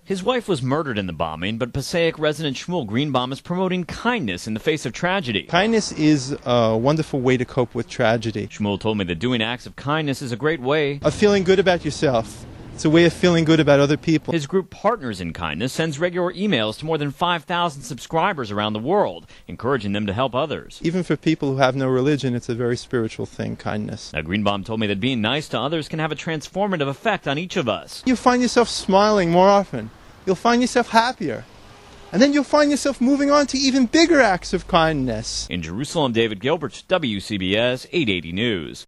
His wife was murdered in the bombing, but Passaic resident Shmuel Greenbaum is promoting kindness in the face of tragedy. Kindness is a wonderful way to cope with tragedy. Shmuel told me that doing acts of kindness is a great way of feeling good about yourself. It's a way of feeling good about other people. His group Partners in Kindness sends regular emails to more than 5,000 subscribers around the world, encouraging them to help others. Even for people who have no religion, it's a very spiritual thing, kindness. Now, Greenbaum told me that being nice to others can have a transformative effect on each of us. You'll find yourself smiling more often. You'll find yourself happier. And then you'll find yourself moving on to even bigger acts of kindness. In Jerusalem, David Gilbert, WCBS 880 News.